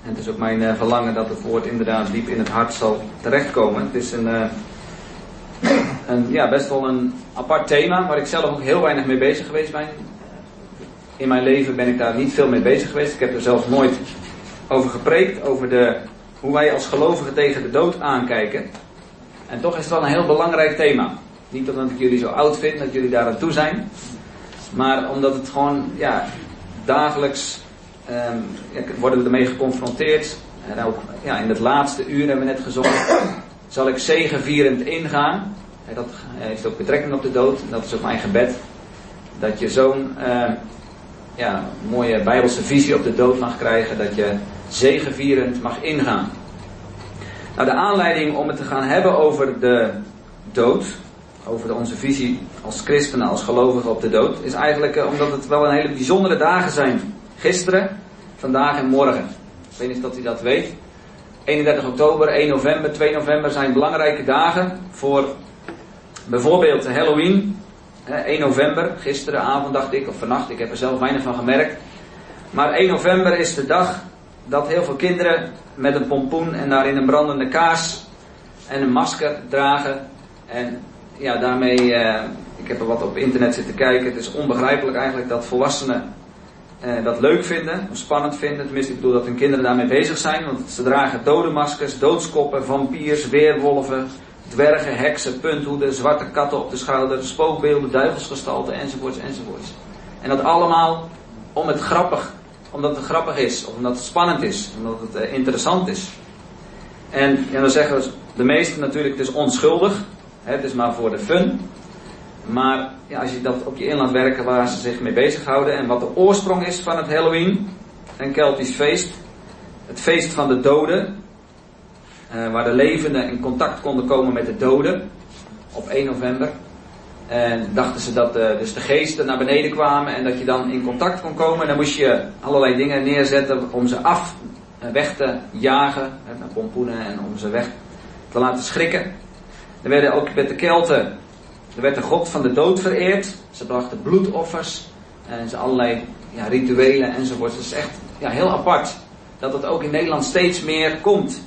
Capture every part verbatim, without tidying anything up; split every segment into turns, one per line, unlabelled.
En het is ook mijn uh, verlangen dat het woord inderdaad diep in het hart zal terechtkomen. Het is een, uh, een ja, best wel een apart thema waar ik zelf ook heel weinig mee bezig geweest ben. In mijn leven ben ik daar niet veel mee bezig geweest. Ik heb er zelfs nooit over gepreekt, over de, hoe wij als gelovigen tegen de dood aankijken. En toch is het wel een heel belangrijk thema. Niet omdat ik jullie zo oud vind, dat jullie daar aan toe zijn. Maar omdat het gewoon, ja, dagelijks um, ja, worden we ermee geconfronteerd. En ook ja, in het laatste uur hebben we net gezongen. Zal ik zegevierend ingaan. En dat heeft ook betrekking op de dood. En dat is ook mijn gebed. Dat je zo'n uh, ja, mooie bijbelse visie op de dood mag krijgen. Dat je zegevierend mag ingaan. Nou, de aanleiding om het te gaan hebben over de dood, over de, onze visie als christenen, als gelovigen op de dood, is eigenlijk uh, omdat het wel een hele bijzondere dagen zijn. Gisteren, vandaag en morgen. Ik weet niet of u dat weet. eenendertig oktober, één november, twee november zijn belangrijke dagen voor bijvoorbeeld Halloween. één november, gisteravond dacht ik, of vannacht, ik heb er zelf weinig van gemerkt. Maar één november is de dag dat heel veel kinderen met een pompoen en daarin een brandende kaars en een masker dragen. En ja, daarmee, uh, ik heb er wat op internet zitten kijken. Het is onbegrijpelijk eigenlijk dat volwassenen uh, dat leuk vinden, of spannend vinden. Tenminste, ik bedoel dat hun kinderen daarmee bezig zijn. Want ze dragen dodenmaskers, doodskoppen, vampiers, weerwolven, dwergen, heksen, punthoeden, zwarte katten op de schouder, spookbeelden, duivelsgestalten, enzovoorts, enzovoorts. En dat allemaal om het grappig, omdat het grappig is, of omdat het spannend is, omdat het uh, interessant is. En ja, dan zeggen de meesten natuurlijk, het is onschuldig. Hè, het is maar voor de fun. Maar ja, als je dat op je in laat werken waar ze zich mee bezighouden. En wat de oorsprong is van het Halloween. Een Keltisch feest. Het feest van de doden. Uh, waar de levenden in contact konden komen met de doden. Op één november. En dachten ze dat uh, dus de geesten naar beneden kwamen. En dat je dan in contact kon komen. En dan moest je allerlei dingen neerzetten om ze af uh, weg te jagen. Hè, met pompoenen en om ze weg te laten schrikken. Er werden ook met de Kelten, er werd de god van de dood vereerd. Ze brachten bloedoffers en ze allerlei ja, rituelen enzovoort. Het is echt ja, heel apart dat het ook in Nederland steeds meer komt.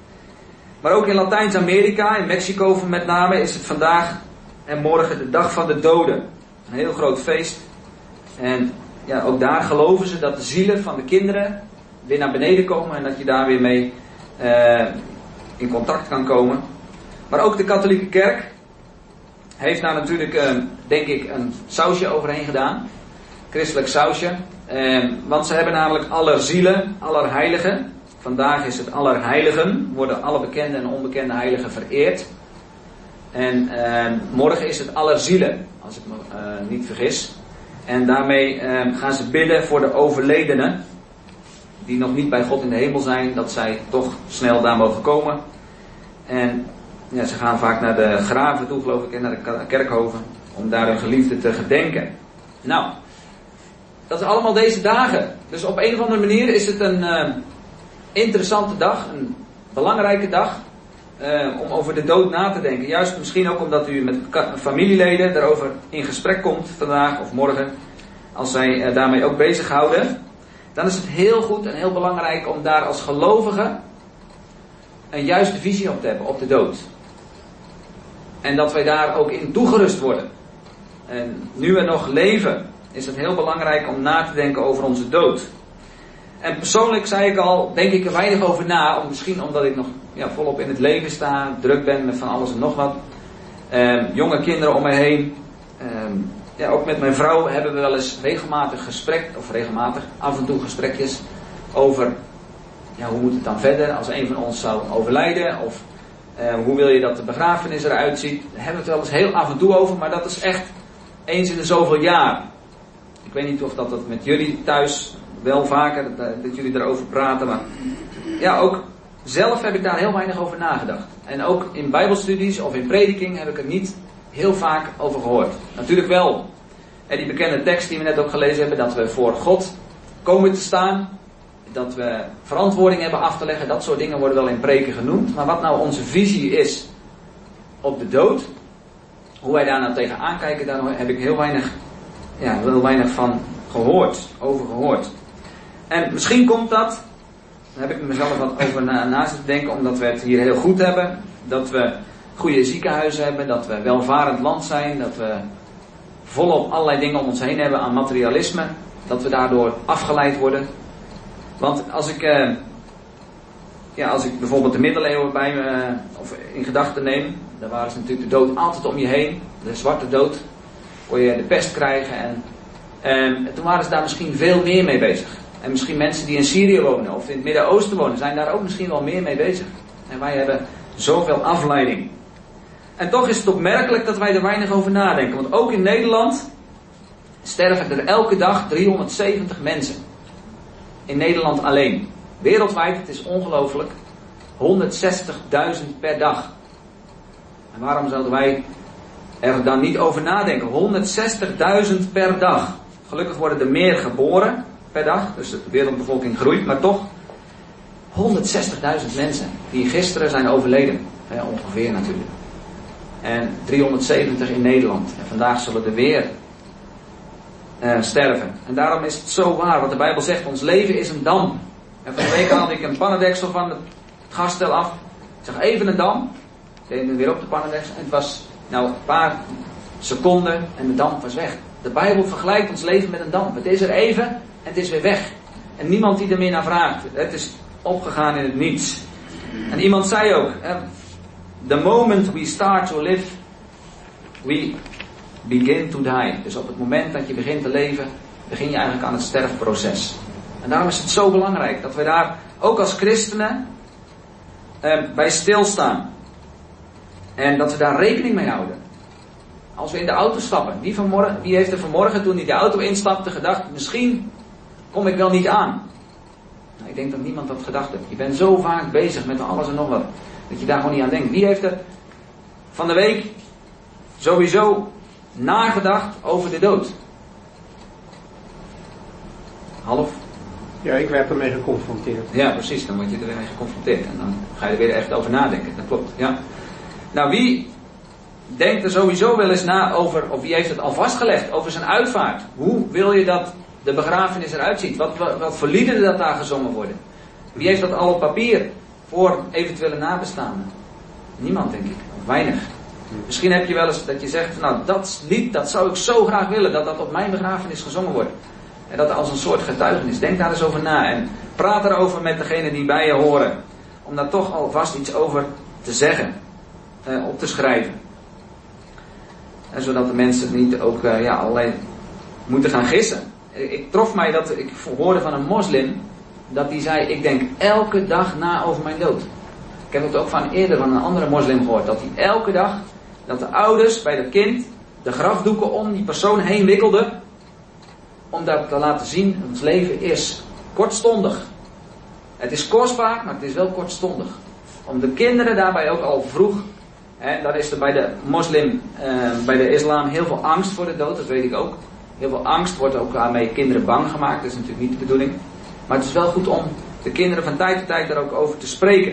Maar ook in Latijns-Amerika, in Mexico met name, is het vandaag en morgen de dag van de doden. Een heel groot feest. En ja, ook daar geloven ze dat de zielen van de kinderen weer naar beneden komen en dat je daar weer mee uh, in contact kan komen. Maar ook de katholieke kerk heeft daar natuurlijk, uh, denk ik, een sausje overheen gedaan. Christelijk sausje. Uh, want ze hebben namelijk allerzielen, allerheiligen. Vandaag is het allerheiligen. Worden alle bekende en onbekende heiligen vereerd. En uh, morgen is het allerzielen, als ik me uh, niet vergis. En daarmee uh, gaan ze bidden voor de overledenen. Die nog niet bij God in de hemel zijn. Dat zij toch snel daar mogen komen. En ja, ze gaan vaak naar de graven toe, geloof ik, en naar de kerkhoven, om daar hun geliefde te gedenken. Nou, dat is allemaal deze dagen. Dus op een of andere manier is het een uh, interessante dag, een belangrijke dag, uh, om over de dood na te denken. Juist misschien ook omdat u met familieleden daarover in gesprek komt vandaag of morgen, als zij uh, daarmee ook bezighouden. Dan is het heel goed en heel belangrijk om daar als gelovige een juiste visie op te hebben, op de dood. En dat wij daar ook in toegerust worden. En nu we nog leven, is het heel belangrijk om na te denken over onze dood. En persoonlijk, zei ik al, denk ik er weinig over na. Misschien omdat ik nog ja, volop in het leven sta, druk ben met van alles en nog wat. Um, jonge kinderen om me heen. Um, ja, ook met mijn vrouw hebben we wel eens regelmatig gesprek, of regelmatig, af en toe gesprekjes over ja, hoe moet het dan verder als een van ons zou overlijden. Of uh, hoe wil je dat de begrafenis eruit ziet. Daar hebben we het wel eens heel af en toe over, maar dat is echt eens in de zoveel jaar. Ik weet niet of dat, dat met jullie thuis wel vaker, dat, dat jullie erover praten, maar ja, ook zelf heb ik daar heel weinig over nagedacht. En ook in bijbelstudies of in prediking heb ik er niet heel vaak over gehoord. Natuurlijk wel, en die bekende tekst die we net ook gelezen hebben, dat we voor God komen te staan, dat we verantwoording hebben af te leggen, dat soort dingen worden wel in preken genoemd. Maar wat nou onze visie is op de dood, hoe wij daar nou tegen aankijken, daar heb ik heel weinig, ja, heel weinig van gehoord, over gehoord. En misschien komt dat Daar heb ik mezelf wat over na, na zitten denken, omdat we het hier heel goed hebben. Dat we goede ziekenhuizen hebben, dat we welvarend land zijn, dat we volop allerlei dingen om ons heen hebben aan materialisme. Dat we daardoor afgeleid worden. Want als ik, uh, ja, als ik bijvoorbeeld de middeleeuwen bij me, uh, of in gedachten neem, dan waren ze natuurlijk de dood altijd om je heen. De zwarte dood, kon je de pest krijgen. En, en toen waren ze daar misschien veel meer mee bezig. En misschien mensen die in Syrië wonen of in het Midden-Oosten wonen, zijn daar ook misschien wel meer mee bezig. En wij hebben zoveel afleiding. En toch is het opmerkelijk dat wij er weinig over nadenken. Want ook in Nederland sterven er elke dag driehonderdzeventig mensen. In Nederland alleen. Wereldwijd, het is ongelooflijk, honderdzestigduizend per dag. En waarom zouden wij er dan niet over nadenken? honderdzestigduizend per dag. Gelukkig worden er meer geboren per dag, dus de wereldbevolking groeit, maar toch honderdzestigduizend mensen die gisteren zijn overleden. Ja, ongeveer natuurlijk. En driehonderdzeventig in Nederland. En vandaag zullen er weer uh, sterven. En daarom is het zo waar, wat de Bijbel zegt, ons leven is een dam. En van de week haalde ik een pannendeksel van het gasstel af. Ik zag even een dam. Ik deed hem weer op de pannendeksel. En het was nou een paar seconden en de damp was weg. De Bijbel vergelijkt ons leven met een damp. Het is er even en het is weer weg. En niemand die er meer naar vraagt. Het is opgegaan in het niets. En iemand zei ook, the moment we start to live, we begin to die. Dus op het moment dat je begint te leven, begin je eigenlijk aan het sterfproces. En daarom is het zo belangrijk dat we daar ook als christenen eh, bij stilstaan. En dat we daar rekening mee houden. Als we in de auto stappen. Wie, vanmorgen, wie heeft er vanmorgen toen hij de auto instapte gedacht, misschien kom ik wel niet aan. Nou, ik denk dat niemand dat gedacht heeft. Je bent zo vaak bezig met alles en nog wat. Dat je daar gewoon niet aan denkt. Wie heeft er van de week sowieso nagedacht over de dood? Half?
Ja, ik werd ermee geconfronteerd.
Ja, precies. Dan word je er weer mee geconfronteerd. En dan ga je er weer echt over nadenken. Dat klopt, ja. Nou, wie denkt er sowieso wel eens na over, of wie heeft het al vastgelegd over zijn uitvaart? Hoe wil je dat de begrafenis eruit ziet? Wat, wat, wat voor liederen dat daar gezongen worden? Wie heeft dat al op papier voor eventuele nabestaanden? Niemand, denk ik. Of weinig. Misschien heb je wel eens dat je zegt, nou, dat lied, dat zou ik zo graag willen, dat dat op mijn begrafenis gezongen wordt. En dat als een soort getuigenis. Denk daar eens over na. En praat erover met degene die bij je horen. Om daar toch alvast iets over te zeggen. Uh, op te schrijven. En zodat de mensen niet ook uh, ja, alleen moeten gaan gissen. Ik trof mij dat, ik hoorde van een moslim, dat die zei, ik denk elke dag na over mijn dood. Ik heb het ook van eerder van een andere moslim gehoord, dat hij elke dag, dat de ouders bij dat kind de grafdoeken om die persoon heen wikkelden, om dat te laten zien, ons leven is kortstondig. Het is kostbaar, maar het is wel kortstondig. Om de kinderen daarbij ook al vroeg, hè, dat is er bij de moslim, uh, bij de islam heel veel angst voor de dood, dat weet ik ook. Heel veel angst wordt ook daarmee kinderen bang gemaakt, dat is natuurlijk niet de bedoeling. Maar het is wel goed om de kinderen van tijd tot tijd daar ook over te spreken.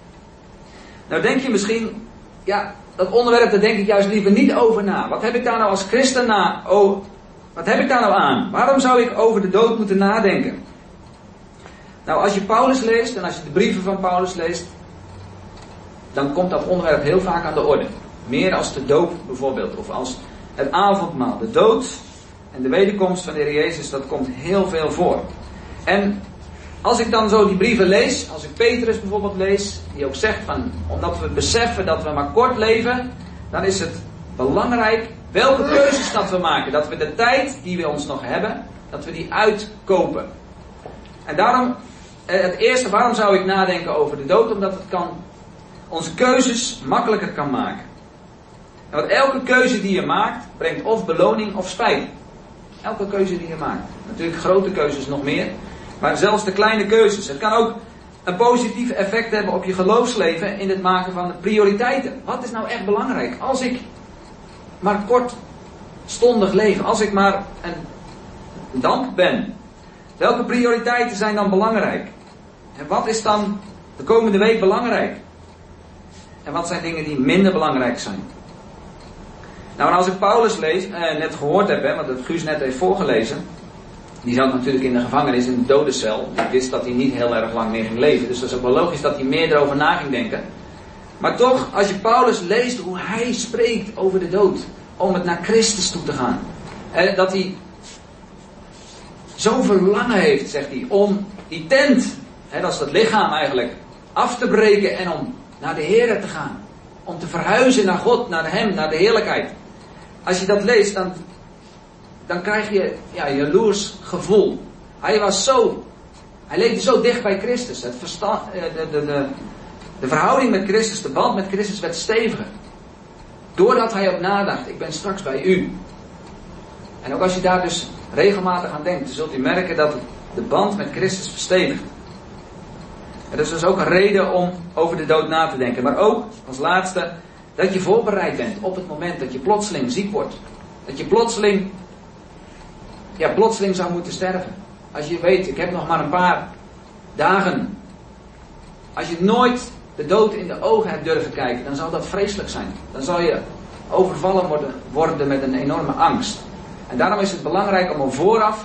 Nou denk je misschien, ja, dat onderwerp, daar denk ik juist liever niet over na. Wat heb ik daar nou als christen na? Oh, wat heb ik daar nou aan? Waarom zou ik over de dood moeten nadenken? Nou, als je Paulus leest en als je de brieven van Paulus leest, dan komt dat onderwerp heel vaak aan de orde. Meer als de doop bijvoorbeeld, of als het avondmaal. De dood en de wederkomst van de Heer Jezus, dat komt heel veel voor. En als ik dan zo die brieven lees, als ik Petrus bijvoorbeeld lees, die ook zegt van, omdat we beseffen dat we maar kort leven, dan is het belangrijk welke keuzes dat we maken. Dat we de tijd die we ons nog hebben, dat we die uitkopen. En daarom, het eerste, waarom zou ik nadenken over de dood? Omdat het kan, onze keuzes makkelijker kan maken. En want elke keuze die je maakt, brengt of beloning of spijt. Elke keuze die je maakt. Natuurlijk grote keuzes nog meer. Maar zelfs de kleine keuzes. Het kan ook een positief effect hebben op je geloofsleven in het maken van de prioriteiten. Wat is nou echt belangrijk? Als ik maar kortstondig leef. Als ik maar een damp ben. Welke prioriteiten zijn dan belangrijk? En wat is dan de komende week belangrijk? En wat zijn dingen die minder belangrijk zijn? Nou, en als ik Paulus lees, eh, net gehoord heb, hè, want het Guus net heeft voorgelezen. die zat natuurlijk in de gevangenis, in de dodencel. Die wist dat hij niet heel erg lang meer ging leven. Dus dat is ook wel logisch dat hij meer erover na ging denken. Maar toch, als je Paulus leest hoe hij spreekt over de dood. Om het naar Christus toe te gaan. En dat hij zo'n verlangen heeft, zegt hij, om die tent, hè, dat is het lichaam eigenlijk, af te breken en om naar de Heer te gaan. Om te verhuizen naar God, naar Hem, naar de heerlijkheid. Als je dat leest, dan, dan krijg je ja, een jaloers gevoel. Hij was zo, hij leefde zo dicht bij Christus. Het versta, de, de, de, de verhouding met Christus, de band met Christus werd steviger. Doordat hij ook nadacht, ik ben straks bij u. En ook als je daar dus regelmatig aan denkt, dan zult u merken dat de band met Christus verstevigt. En dat is dus ook een reden om over de dood na te denken. Maar ook, als laatste, dat je voorbereid bent op het moment dat je plotseling ziek wordt. Dat je plotseling, ja, plotseling zou moeten sterven. Als je weet, ik heb nog maar een paar dagen. Als je nooit de dood in de ogen hebt durven kijken, dan zal dat vreselijk zijn. Dan zal je overvallen worden, worden met een enorme angst. En daarom is het belangrijk om al vooraf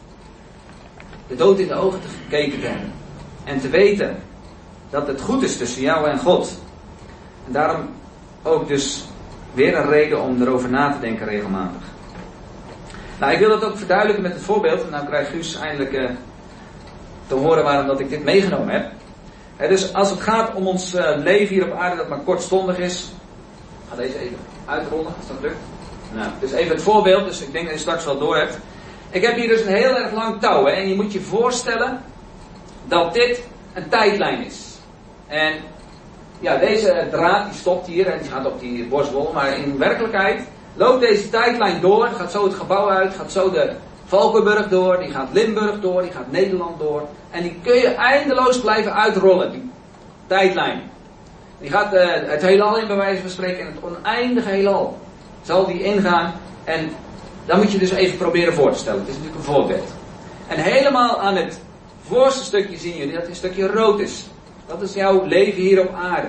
de dood in de ogen te gekeken te hebben. En te weten dat het goed is tussen jou en God. En daarom ook dus weer een reden om erover na te denken regelmatig. Nou, ik wil dat ook verduidelijken met het voorbeeld. En nou krijgt Guus eindelijk uh, te horen waarom dat ik dit meegenomen heb. He, dus als het gaat om ons uh, leven hier op aarde dat maar kortstondig is. Ik ga deze even uitrollen als dat lukt. Nou, dus even het voorbeeld, dus ik denk dat je straks wel door hebt. Ik heb hier dus een heel erg lang touw. Hè, en je moet je voorstellen dat dit een tijdlijn is. En ja, deze draad die stopt hier en die gaat op die borstwol. Maar in werkelijkheid loopt deze tijdlijn door. Gaat zo het gebouw uit, gaat zo de Valkenburg door, die gaat Limburg door, die gaat Nederland door. En die kun je eindeloos blijven uitrollen, die tijdlijn. Die gaat uh, het heelal in, bij wijze van spreken, en het oneindige heelal zal die ingaan. En dan moet je dus even proberen voor te stellen. Het is natuurlijk een voorbeeld. En helemaal aan het voorste stukje zien jullie dat het een stukje rood is. Dat is jouw leven hier op aarde.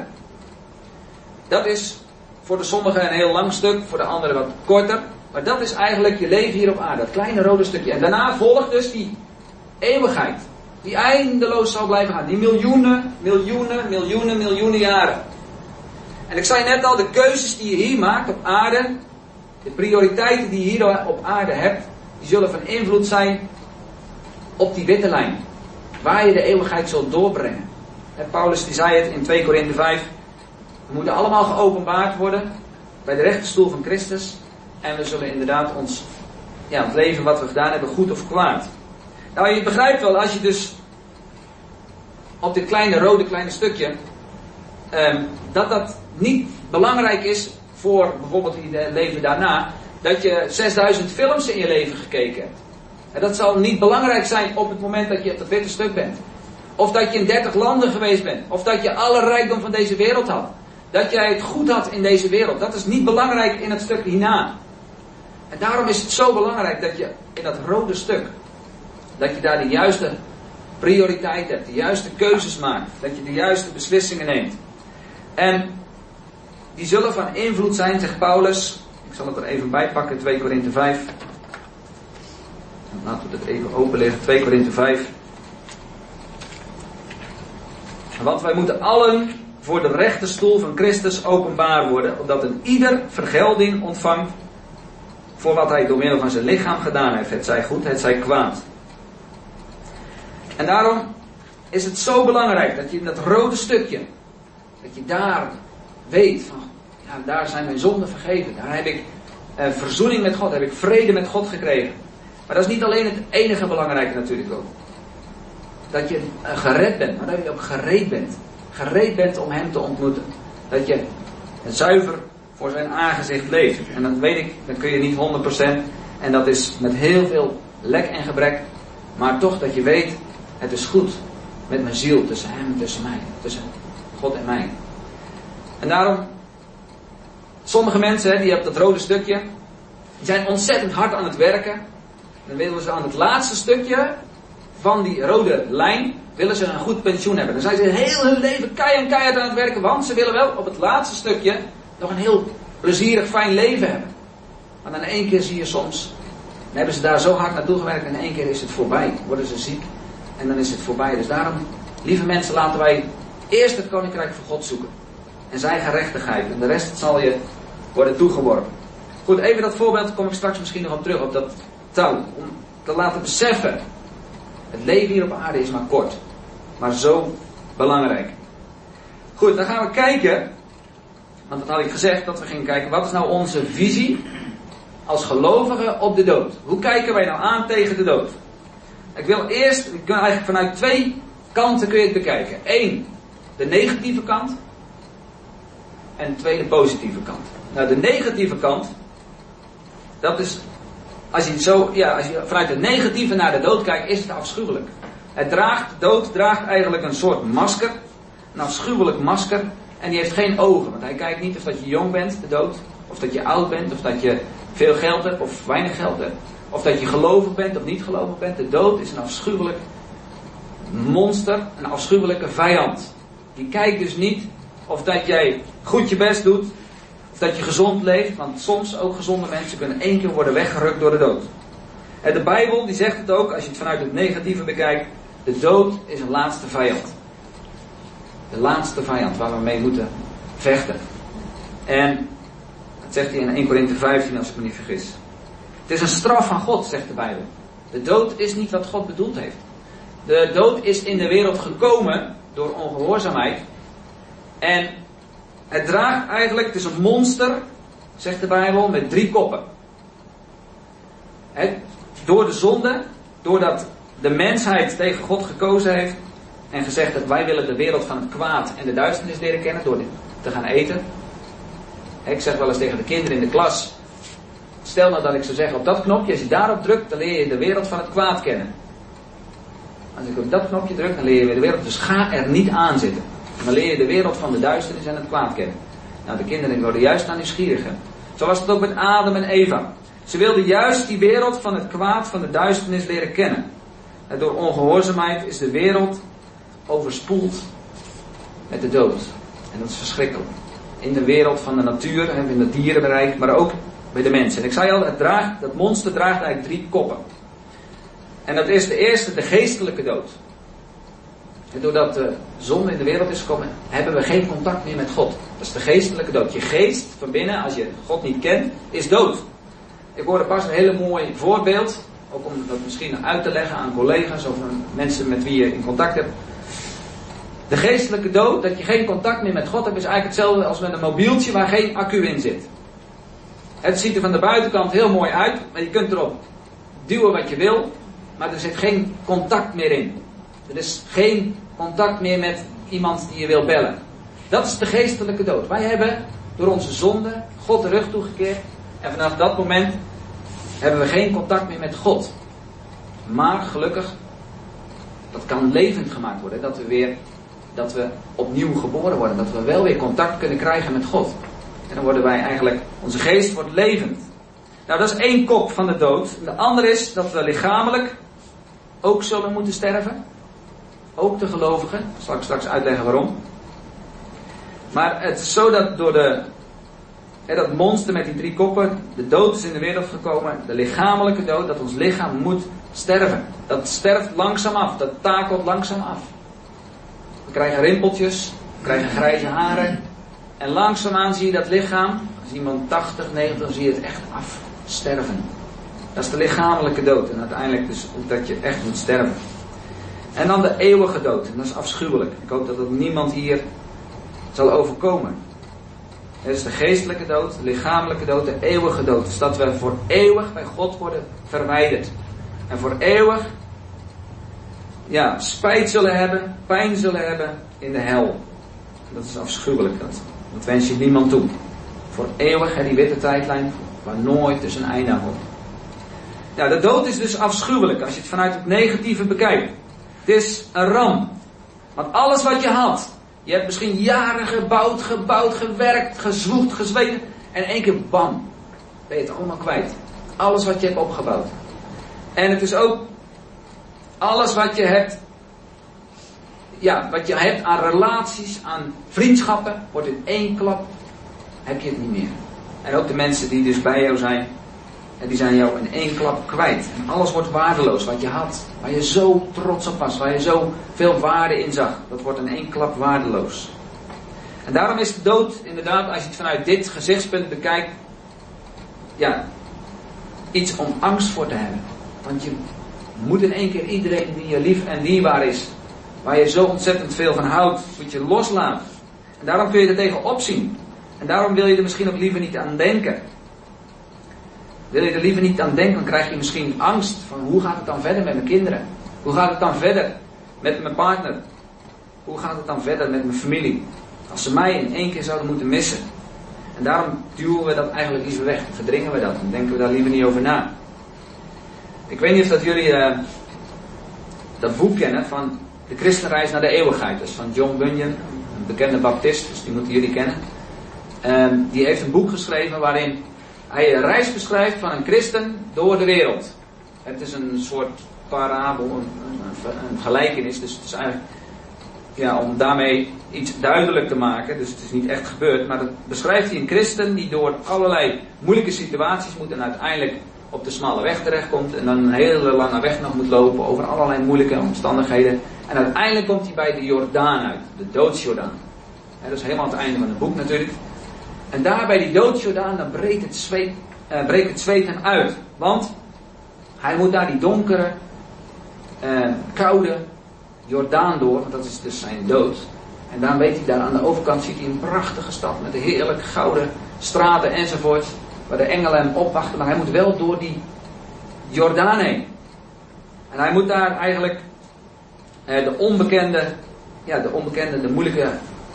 Dat is voor de sommigen een heel lang stuk, voor de anderen wat korter. Maar dat is eigenlijk je leven hier op aarde. Dat kleine rode stukje. En daarna volgt dus die eeuwigheid. Die eindeloos zal blijven gaan. Die miljoenen, miljoenen, miljoenen, miljoenen jaren. En ik zei net al, de keuzes die je hier maakt op aarde, de prioriteiten die je hier op aarde hebt, die zullen van invloed zijn op die witte lijn. Waar je de eeuwigheid zult doorbrengen. En Paulus die zei het in twee Korinthe vijf. We moeten allemaal geopenbaard worden bij de rechterstoel van Christus. En we zullen inderdaad ons, ja, het leven wat we gedaan hebben, goed of kwaad. Nou, je begrijpt wel, als je dus op dit kleine rode kleine stukje, um, dat dat niet belangrijk is voor bijvoorbeeld je leven daarna, dat je zesduizend films in je leven gekeken hebt. En dat zal niet belangrijk zijn op het moment dat je op dat witte stuk bent. Of dat je in dertig landen geweest bent. Of dat je alle rijkdom van deze wereld had. Dat jij het goed had in deze wereld. Dat is niet belangrijk in het stuk hierna. En daarom is het zo belangrijk dat je in dat rode stuk, dat je daar de juiste prioriteit hebt. De juiste keuzes maakt. Dat je de juiste beslissingen neemt. En die zullen van invloed zijn, zegt Paulus. Ik zal het er even bij pakken, twee Korinthe vijf. Laten we het even openleggen, twee Korinthe vijf. Want wij moeten allen voor de rechterstoel van Christus openbaar worden, opdat een ieder vergelding ontvangt voor wat hij door middel van zijn lichaam gedaan heeft. Het zij goed, het zij kwaad. En daarom is het zo belangrijk dat je in dat rode stukje, dat je daar weet van, ja, daar zijn mijn zonden vergeven. Daar heb ik eh, verzoening met God, daar heb ik vrede met God gekregen. Maar dat is niet alleen het enige belangrijke natuurlijk ook. Dat je uh, gered bent, maar dat je ook gereed bent. Gereed bent om hem te ontmoeten. Dat je zuiver voor zijn aangezicht leeft. En dat weet ik, dat kun je niet honderd procent. En dat is met heel veel lek en gebrek. Maar toch dat je weet, het is goed met mijn ziel tussen hem en tussen mij. Tussen God en mij. En daarom, sommige mensen, die hebben dat rode stukje, die zijn ontzettend hard aan het werken. Dan willen ze aan het laatste stukje van die rode lijn, willen ze een goed pensioen hebben. Dan zijn ze heel hun leven keihard en keihard aan het werken, want ze willen wel op het laatste stukje nog een heel plezierig, fijn leven hebben. Maar dan in één keer zie je soms Dan hebben ze daar zo hard naartoe gewerkt en in één keer is het voorbij. Worden ze ziek en dan is het voorbij. Dus daarom, lieve mensen, laten wij eerst het koninkrijk van God zoeken. En zijn gerechtigheid. En de rest zal je worden toegeworpen. Goed, even dat voorbeeld kom ik straks misschien nog op terug. Op dat touw. Om te laten beseffen. Het leven hier op aarde is maar kort. Maar zo belangrijk. Goed, dan gaan we kijken. Want dat had ik gezegd dat we gingen kijken. Wat is nou onze visie als gelovigen op de dood? Hoe kijken wij nou aan tegen de dood? Ik wil eerst, ik kan eigenlijk vanuit twee kanten kun je het bekijken. Eén, de negatieve kant. En twee, de positieve kant. Nou, de negatieve kant. Dat is, als je zo, ja, als je vanuit het negatieve naar de dood kijkt, is het afschuwelijk. Het draagt, de dood draagt eigenlijk een soort masker. Een afschuwelijk masker. En die heeft geen ogen. Want hij kijkt niet of dat je jong bent, de dood. Of dat je oud bent. Of dat je veel geld hebt of weinig geld hebt. Of dat je gelovig bent of niet gelovig bent. De dood is een afschuwelijk monster. Een afschuwelijke vijand. Die kijkt dus niet of dat jij goed je best doet. Of dat je gezond leeft. Want soms ook gezonde mensen kunnen één keer worden weggerukt door de dood. En de Bijbel die zegt het ook, als je het vanuit het negatieve bekijkt. De dood is een laatste vijand. De laatste vijand waar we mee moeten vechten. En dat zegt hij in Eerste Korinthe vijftien als ik me niet vergis. Het is een straf van God, zegt de Bijbel. De dood is niet wat God bedoeld heeft. De dood is in de wereld gekomen door ongehoorzaamheid. En het draagt eigenlijk, het is een monster, zegt de Bijbel, met drie koppen. Het, door de zonde, doordat de mensheid tegen God gekozen heeft en gezegd dat wij willen de wereld van het kwaad en de duisternis leren kennen door te gaan eten. Ik zeg wel eens tegen de kinderen in de klas, stel nou dat ik zou zeggen op dat knopje, als je daarop drukt, dan leer je de wereld van het kwaad kennen. Als ik op dat knopje druk, dan leer je weer de wereld, dus ga er niet aan zitten. Dan leer je de wereld van de duisternis en het kwaad kennen. Nou, de kinderen worden juist aan nieuwsgierigen. Zo was het ook met Adam en Eva. Ze wilden juist die wereld van het kwaad, van de duisternis leren kennen. En door ongehoorzaamheid is de wereld overspoeld met de dood. En dat is verschrikkelijk. In de wereld van de natuur, in het dierenbereik, maar ook bij de mensen. En ik zei al, het draagt, dat monster draagt eigenlijk drie koppen. En dat is de eerste, de geestelijke dood. En doordat de zonde in de wereld is gekomen, hebben we geen contact meer met God. Dat is de geestelijke dood. Je geest van binnen, als je God niet kent, is dood. Ik hoorde pas een hele mooi voorbeeld, ook om dat misschien uit te leggen aan collega's of aan mensen met wie je in contact hebt. De geestelijke dood, dat je geen contact meer met God hebt, is eigenlijk hetzelfde als met een mobieltje waar geen accu in zit. Het ziet er van de buitenkant heel mooi uit, maar je kunt erop duwen wat je wil, maar er zit geen contact meer in. Er is geen contact meer met iemand die je wil bellen. Dat is de geestelijke dood. Wij hebben door onze zonde God de rug toegekeerd en vanaf dat moment hebben we geen contact meer met God. Maar gelukkig, dat kan levend gemaakt worden, dat we weer, dat we opnieuw geboren worden, dat we wel weer contact kunnen krijgen met God. En dan worden wij eigenlijk, onze geest wordt levend. Nou, dat is één kop van de dood. De andere is dat we lichamelijk ook zullen moeten sterven. Ook de gelovigen. Dat zal ik straks uitleggen waarom. Maar het is zo dat door de, hè, dat monster met die drie koppen, de dood is in de wereld gekomen, de lichamelijke dood, dat ons lichaam moet sterven. Dat sterft langzaam af, dat takelt langzaam af. We krijgen rimpeltjes, we krijgen grijze haren. En langzaamaan zie je dat lichaam, als iemand tachtig, negentig, dan zie je het echt afsterven. Dat is de lichamelijke dood. En uiteindelijk dus dat je echt moet sterven. En dan de eeuwige dood. En dat is afschuwelijk. Ik hoop dat het niemand hier zal overkomen. Het is de geestelijke dood, de lichamelijke dood, de eeuwige dood. Dus dat we voor eeuwig bij God worden verwijderd. En voor eeuwig ja, spijt zullen hebben, pijn zullen hebben in de hel. Dat is afschuwelijk. Dat, dat wens je niemand toe. Voor eeuwig, hè, die witte tijdlijn, waar nooit dus een einde aan komt. Ja, de dood is dus afschuwelijk als je het vanuit het negatieve bekijkt. Het is een ramp. Want alles wat je had, je hebt misschien jaren gebouwd, gebouwd, gewerkt, gezwoegd, gezweten. En in één keer, bam, ben je het allemaal kwijt. Alles wat je hebt opgebouwd. En het is ook alles wat je hebt, ja, wat je hebt aan relaties, aan vriendschappen, wordt in één klap, heb je het niet meer. En ook de mensen die dus bij jou zijn, En die zijn jou in één klap kwijt. En alles wordt waardeloos wat je had. Waar je zo trots op was. Waar je zo veel waarde in zag. Dat wordt in één klap waardeloos. En daarom is de dood inderdaad, als je het vanuit dit gezichtspunt bekijkt. Ja, iets om angst voor te hebben. Want je moet in één keer iedereen die je lief en dierbaar is. Waar je zo ontzettend veel van houdt. Moet je loslaten. En daarom kun je er tegen opzien. En daarom wil je er misschien ook liever niet aan denken. Wil je er liever niet aan denken, dan krijg je misschien angst. Van hoe gaat het dan verder met mijn kinderen? Hoe gaat het dan verder met mijn partner? Hoe gaat het dan verder met mijn familie? Als ze mij in één keer zouden moeten missen. En daarom duwen we dat eigenlijk liever weg. Verdringen we dat. Dan denken we daar liever niet over na. Ik weet niet of dat jullie uh, dat boek kennen van De Christenreis naar de Eeuwigheid. Dat is van John Bunyan, een bekende baptist. Dus die moeten jullie kennen. Um, die heeft een boek geschreven waarin hij een reis beschrijft van een christen door de wereld. Het is een soort parabel, een, een, een gelijkenis. Dus het is eigenlijk ja, om daarmee iets duidelijk te maken. Dus het is niet echt gebeurd. Maar dat beschrijft hij een christen die door allerlei moeilijke situaties moet en uiteindelijk op de smalle weg terechtkomt. En dan een hele lange weg nog moet lopen over allerlei moeilijke omstandigheden. En uiteindelijk komt hij bij de Jordaan uit. De doodsjordaan. Ja, dat is helemaal het einde van het boek natuurlijk. En daar bij die doodsjordaan, dan breekt het zweet, uh, breekt het zweet hem uit. Want hij moet daar die donkere, uh, koude Jordaan door. Want dat is dus zijn dood. En dan weet hij daar aan de overkant, ziet hij een prachtige stad met heerlijk gouden straten enzovoort. Waar de engelen hem opwachten. Maar hij moet wel door die Jordaan heen. En hij moet daar eigenlijk uh, de onbekende, ja de onbekende, de moeilijke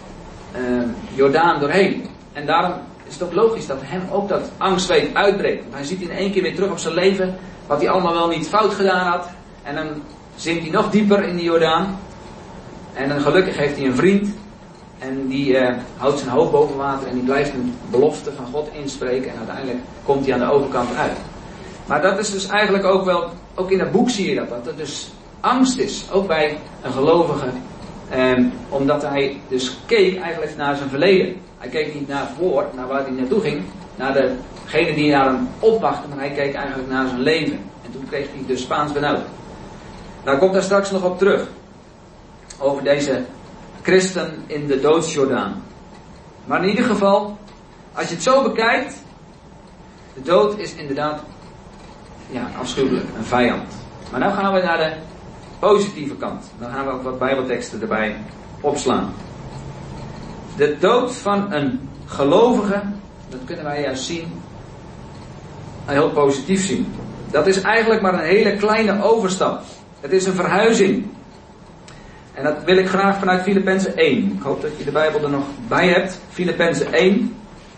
uh, Jordaan doorheen. En daarom is het ook logisch dat hem ook dat angstzweet uitbreekt. Want hij ziet in één keer weer terug op zijn leven. Wat hij allemaal wel niet fout gedaan had. En dan zinkt hij nog dieper in die Jordaan. En dan gelukkig heeft hij een vriend. En die uh, houdt zijn hoofd boven water. En die blijft een belofte van God inspreken. En uiteindelijk komt hij aan de overkant uit. Maar dat is dus eigenlijk ook wel. Ook in dat boek zie je dat. Dat er dus angst is. Ook bij een gelovige. Um, omdat hij dus keek eigenlijk naar zijn verleden. Hij keek niet naar voor, naar waar hij naartoe ging. Naar degene die naar hem opwachtte. Maar hij keek eigenlijk naar zijn leven. En toen kreeg hij dus Spaans benauwd. Daar komt daar straks nog op terug. Over deze christen in de doodsjordaan. Maar in ieder geval, als je het zo bekijkt. De dood is inderdaad ja, afschuwelijk, een vijand. Maar nu gaan we naar de positieve kant. Dan gaan we ook wat bijbelteksten erbij opslaan. De dood van een gelovige, dat kunnen wij juist zien, heel positief zien. Dat is eigenlijk maar een hele kleine overstap. Het is een verhuizing. En dat wil ik graag vanuit Filippenzen één. Ik hoop dat je de Bijbel er nog bij hebt. Filippenzen één.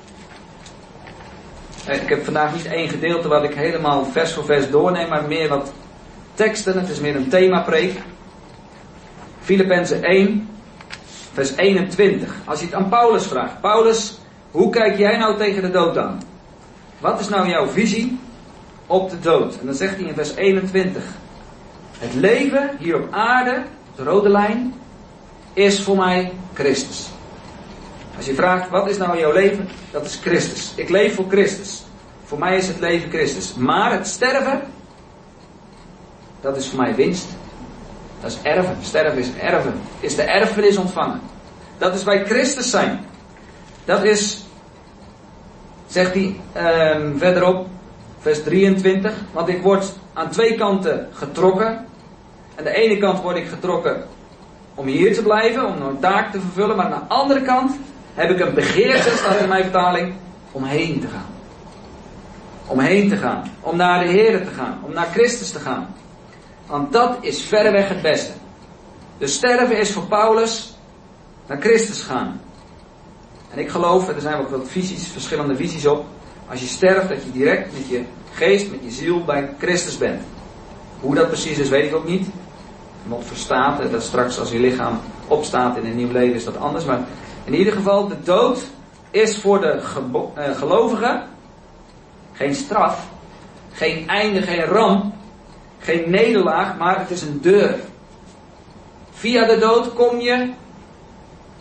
Ik heb vandaag niet één gedeelte wat ik helemaal vers voor vers doorneem, maar meer wat teksten. Het is meer een themapreek. Filippenzen één, vers eenentwintig. Als je het aan Paulus vraagt. Paulus, hoe kijk jij nou tegen de dood aan? Wat is nou jouw visie op de dood? En dan zegt hij in vers eenentwintig. Het leven hier op aarde, de rode lijn, is voor mij Christus. Als je vraagt, wat is nou jouw leven? Dat is Christus. Ik leef voor Christus. Voor mij is het leven Christus. Maar het sterven, dat is voor mij winst. Dat is erven. Sterven is erven. Is de erfenis ontvangen. Dat is bij Christus zijn. Dat is, zegt hij um, verderop, vers drieëntwintig. Want ik word aan twee kanten getrokken. Aan de ene kant word ik getrokken om hier te blijven, om een taak te vervullen. Maar aan de andere kant heb ik een begeerte, staat in mijn vertaling, om heen te gaan. Om heen te gaan. Om naar de Heer te gaan. Om naar Christus te gaan. Want dat is verreweg het beste. Dus sterven is voor Paulus naar Christus gaan. En ik geloof, er zijn ook wat visies, verschillende visies op. Als je sterft, dat je direct met je geest, met je ziel bij Christus bent. Hoe dat precies is, weet ik ook niet. Nog verstaat, dat straks als je lichaam opstaat in een nieuw leven is dat anders. Maar in ieder geval, de dood is voor de gebo- uh, gelovigen geen straf, geen einde, geen ramp, geen nederlaag, maar het is een deur. Via de dood kom je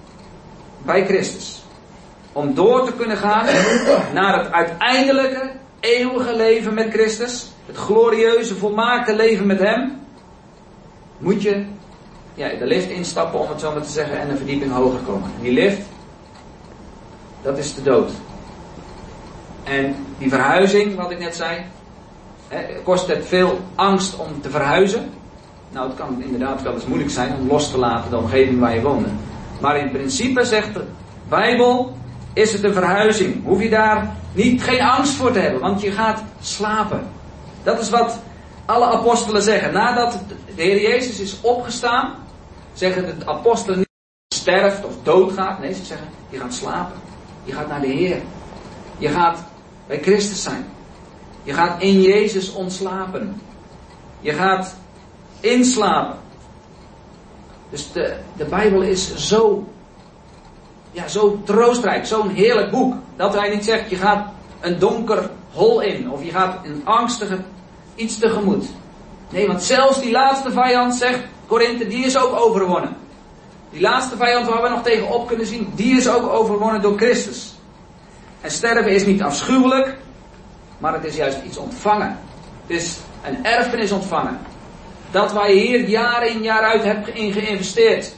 bij Christus. Om door te kunnen gaan naar het uiteindelijke eeuwige leven met Christus, het glorieuze, volmaakte leven met Hem, moet je ja, de lift instappen, om het zo maar te zeggen, en een verdieping hoger komen. Die lift, dat is de dood. En die verhuizing, wat ik net zei, hè, kost het veel angst om te verhuizen. Nou, het kan inderdaad wel eens moeilijk zijn om los te laten de omgeving waar je woonde. Maar in principe zegt de Bijbel, is het een verhuizing. Hoef je daar niet, geen angst voor te hebben, want je gaat slapen. Dat is wat alle apostelen zeggen. Nadat de Heer Jezus is opgestaan, zeggen de apostelen niet dat je sterft of doodgaat. Nee, ze zeggen, je gaat slapen. Je gaat naar de Heer. Je gaat bij Christus zijn. Je gaat in Jezus ontslapen. Je gaat inslapen. Dus de, de Bijbel is zo, ja, zo troostrijk, zo'n heerlijk boek. Dat hij niet zegt, je gaat een donker hol in. Of je gaat een angstige iets tegemoet. Nee, want zelfs die laatste vijand, zegt Korinthe, die is ook overwonnen. Die laatste vijand waar we nog tegenop kunnen zien, die is ook overwonnen door Christus. En sterven is niet afschuwelijk, maar het is juist iets ontvangen. Het is een erfenis ontvangen. Dat waar je hier jaar in jaar uit hebt in geïnvesteerd.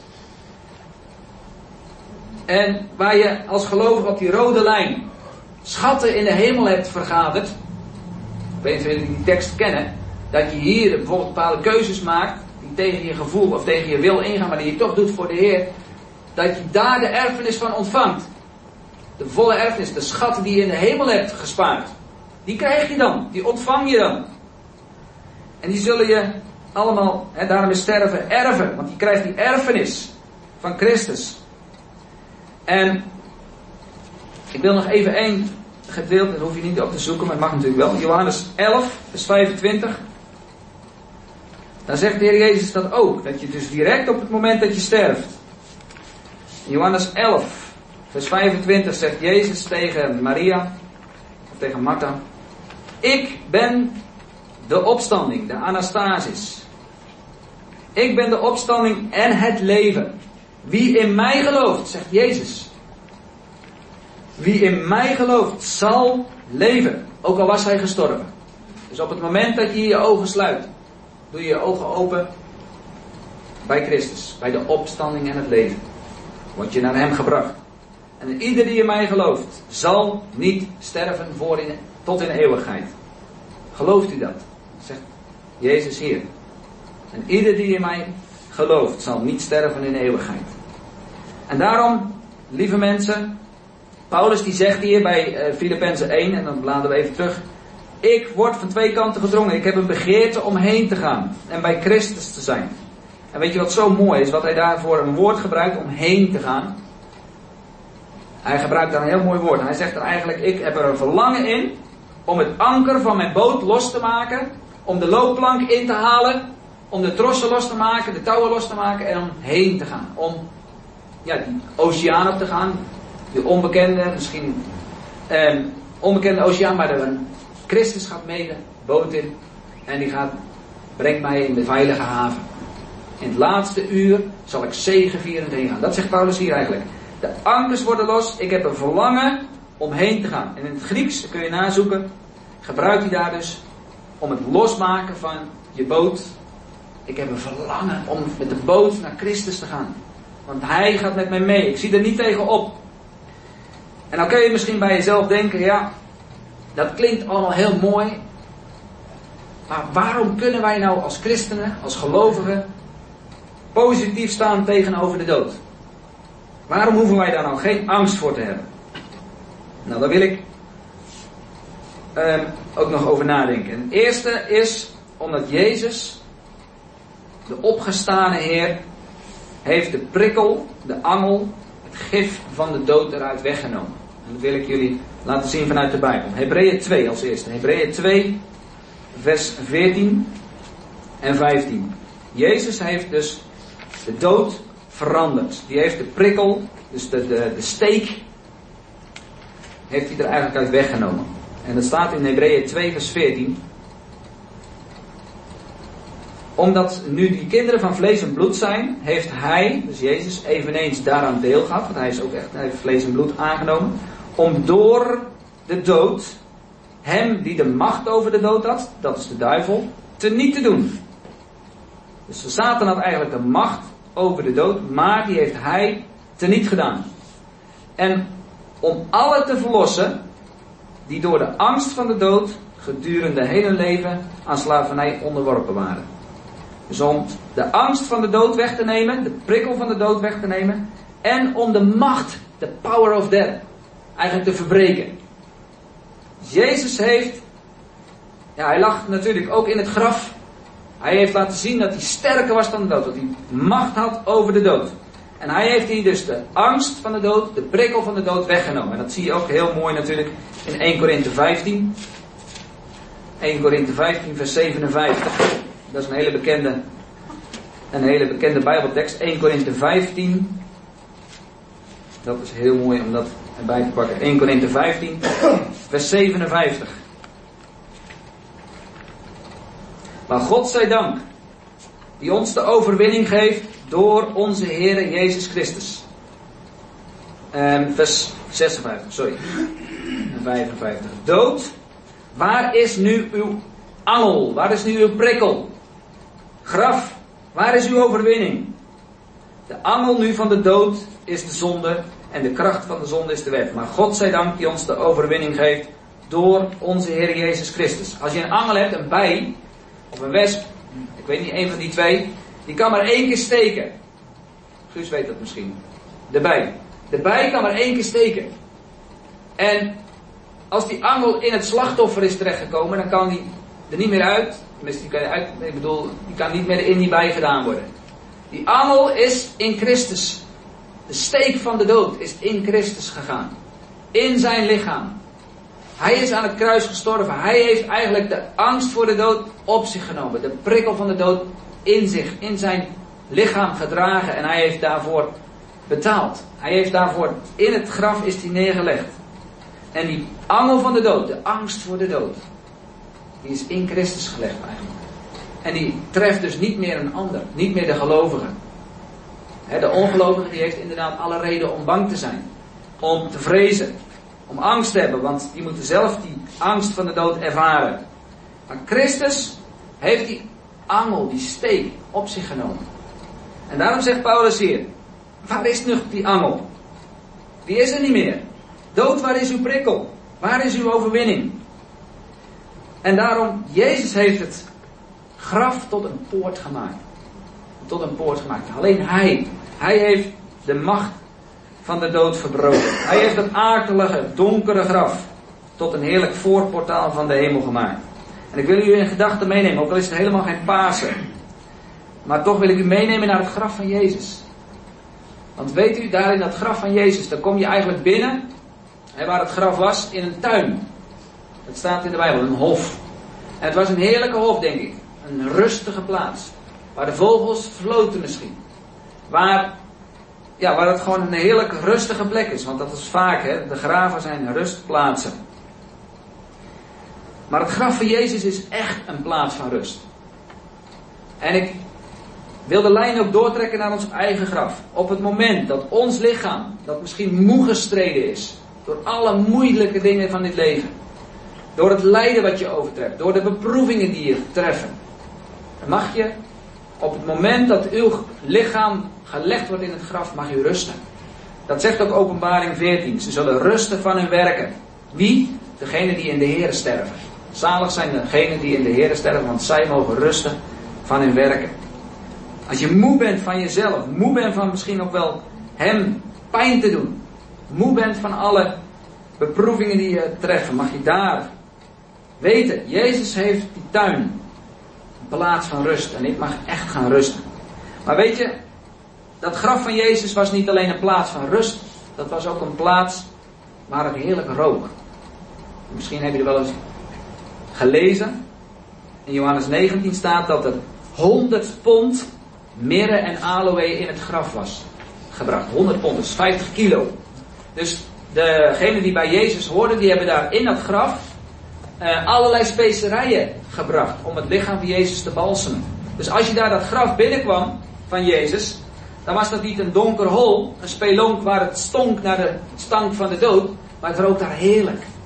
En waar je als gelovige op die rode lijn schatten in de hemel hebt vergaderd. Ik weet niet of jullie die tekst kennen. Dat je hier bijvoorbeeld bepaalde keuzes maakt. Die tegen je gevoel of tegen je wil ingaan. Maar die je toch doet voor de Heer. Dat je daar de erfenis van ontvangt. De volle erfenis. De schatten die je in de hemel hebt gespaard. Die krijg je dan. Die ontvang je dan. En die zullen je allemaal, hè, daarom is sterven, erven. Want je krijgt die erfenis van Christus. En ik wil nog even één gedeelte, dat hoef je niet op te zoeken, maar het mag natuurlijk wel. Johannes elf, vers vijfentwintig. Dan zegt de Heer Jezus dat ook. Dat je dus direct op het moment dat je sterft. In Johannes elf, vers vijfentwintig zegt Jezus tegen Maria, of tegen Martha. Ik ben de opstanding, de Anastasis. Ik ben de opstanding en het leven. Wie in mij gelooft, zegt Jezus. Wie in mij gelooft, zal leven. Ook al was hij gestorven. Dus op het moment dat je je ogen sluit, doe je je ogen open bij Christus. Bij de opstanding en het leven. Word je naar hem gebracht. En ieder die in mij gelooft, zal niet sterven voor in, tot in eeuwigheid. Gelooft u dat? Zegt Jezus hier. En ieder die in mij gelooft, zal niet sterven in eeuwigheid. En daarom, lieve mensen, Paulus die zegt hier bij uh, Filippenzen één, en dan bladeren we even terug. Ik word van twee kanten gedrongen. Ik heb een begeerte om heen te gaan. En bij Christus te zijn. En weet je wat zo mooi is? Wat hij daarvoor een woord gebruikt om heen te gaan. Hij gebruikt daar een heel mooi woord. Hij zegt er eigenlijk, ik heb er een verlangen in om het anker van mijn boot los te maken. Om de loopplank in te halen. Om de trossen los te maken, de touwen los te maken en om heen te gaan. Om ja, die oceaan op te gaan. De onbekende, misschien eh, onbekende oceaan, maar de Christus gaat mee de boot in. En die gaat, brengt mij in de veilige haven. In het laatste uur zal ik zegevierend heen gaan. Dat zegt Paulus hier eigenlijk. De ankers worden los. Ik heb een verlangen om heen te gaan. En in het Grieks, kun je nazoeken, gebruikt hij daar dus om het losmaken van je boot. Ik heb een verlangen om met de boot naar Christus te gaan. Want hij gaat met mij mee. Ik zie er niet tegen op. En dan kun je misschien bij jezelf denken, ja, dat klinkt allemaal heel mooi. Maar waarom kunnen wij nou als christenen, als gelovigen, positief staan tegenover de dood? Waarom hoeven wij daar nou geen angst voor te hebben? Nou, daar wil ik uh, ook nog over nadenken. En het eerste is omdat Jezus, de opgestane Heer, heeft de prikkel, de angel, het gif van de dood eruit weggenomen. En dat wil ik jullie laten zien vanuit de Bijbel. Hebreeën twee als eerste. Hebreeën twee, vers veertien en vijftien. Jezus heeft dus de dood veranderd. Die heeft de prikkel, dus de, de, de steek, heeft hij er eigenlijk uit weggenomen. En dat staat in Hebreeën twee, vers veertien. Omdat nu die kinderen van vlees en bloed zijn, heeft hij, dus Jezus, eveneens daaraan deel gehad. Want hij is ook echt, hij heeft vlees en bloed aangenomen. Om door de dood hem die de macht over de dood had, dat is de duivel, teniet te doen. Dus Satan had eigenlijk de macht over de dood, maar die heeft hij teniet gedaan. En om alle te verlossen die door de angst van de dood gedurende heel hun leven aan slavernij onderworpen waren. Dus om de angst van de dood weg te nemen, de prikkel van de dood weg te nemen, en om de macht, de power of death, eigenlijk te verbreken. Jezus heeft, ja, hij lag natuurlijk ook in het graf. Hij heeft laten zien dat hij sterker was dan de dood, dat hij macht had over de dood. En hij heeft hier dus de angst van de dood, de prikkel van de dood weggenomen. En dat zie je ook heel mooi natuurlijk in Eerste Korinthe vijftien. Eerste Korinthe vijftien vers zevenenvijftig. Dat is een hele bekende, een hele bekende Bijbeltekst. Eerste Korinthe vijftien. Dat is heel mooi om dat erbij te pakken. Eerste Korinthe vijftien vers zevenenvijftig. Maar God zij dank, die ons de overwinning geeft door onze Heere Jezus Christus. Um, vers zesenvijftig, sorry. vijfenvijftig. Dood, waar is nu uw angel? Waar is nu uw prikkel? Graf, waar is uw overwinning? De angel nu van de dood is de zonde en de kracht van de zonde is de wet. Maar God zij dank die ons de overwinning geeft door onze Heer Jezus Christus. Als je een angel hebt, een bij of een wesp, ik weet niet, een van die twee, die kan maar één keer steken. Guus weet dat misschien. De bij. De bij kan maar één keer steken. En als die angel in het slachtoffer is terechtgekomen, dan kan die er niet meer uit. Tenminste, die kan, uit, ik bedoel, die kan niet meer in die bij gedaan worden. Die angel is in Christus. De steek van de dood is in Christus gegaan. In zijn lichaam. Hij is aan het kruis gestorven. Hij heeft eigenlijk de angst voor de dood op zich genomen. De prikkel van de dood in zich, in zijn lichaam gedragen. En hij heeft daarvoor betaald. Hij heeft daarvoor, in het graf is hij neergelegd. En die angel van de dood, de angst voor de dood, die is in Christus gelegd eigenlijk. En die treft dus niet meer een ander, niet meer de gelovige. He, de ongelovige die heeft inderdaad alle reden om bang te zijn. Om te vrezen. Om angst te hebben, want die moeten zelf die angst van de dood ervaren. Maar Christus heeft die angel, die steek, op zich genomen. En daarom zegt Paulus hier, waar is nu die angel? Die is er niet meer. Dood, waar is uw prikkel? Waar is uw overwinning? En daarom, Jezus heeft het graf tot een poort gemaakt. Tot een poort gemaakt. Alleen Hij. Hij heeft de macht van de dood verbroken. Hij heeft het akelige, donkere graf tot een heerlijk voorportaal van de hemel gemaakt. En ik wil u in gedachten meenemen, ook al is het helemaal geen Pasen. Maar toch wil ik u meenemen naar het graf van Jezus. Want weet u, daar in dat graf van Jezus, daar kom je eigenlijk binnen, hè, waar het graf was, in een tuin. Dat staat in de Bijbel, een hof. En het was een heerlijke hof, denk ik. Een rustige plaats. Waar de vogels floten misschien. Waar, ja, waar het gewoon een heerlijk rustige plek is. Want dat is vaak, hè, de graven zijn rustplaatsen. Maar het graf van Jezus is echt een plaats van rust. En ik wil de lijn ook doortrekken naar ons eigen graf. Op het moment dat ons lichaam, dat misschien moe gestreden is, door alle moeilijke dingen van dit leven, door het lijden wat je overtreft, door de beproevingen die je treffen, mag je op het moment dat uw lichaam gelegd wordt in het graf, mag u rusten. Dat zegt ook Openbaring veertien. Ze zullen rusten van hun werken. Wie? Degenen die in de Here sterven. Zalig zijn degenen die in de Here sterven, want zij mogen rusten van hun werken. Als je moe bent van jezelf, moe bent van misschien ook wel hem pijn te doen, moe bent van alle beproevingen die je treffen, mag je daar weten, Jezus heeft die tuin, een plaats van rust, en ik mag echt gaan rusten. Maar weet je, dat graf van Jezus was niet alleen een plaats van rust, dat was ook een plaats waar het heerlijk rook. Misschien heb je er wel eens gelezen, in Johannes negentien staat dat er honderd pond mirre en aloë in het graf was gebracht. honderd pond, dus vijftig kilo. Dus degenen die bij Jezus hoorden, die hebben daar in dat graf uh, allerlei specerijen gebracht om het lichaam van Jezus te balsemen. Dus als je daar dat graf binnenkwam van Jezus, dan was dat niet een donker hol, een spelonk waar het stonk naar de stank van de dood, maar het rook daar heerlijk.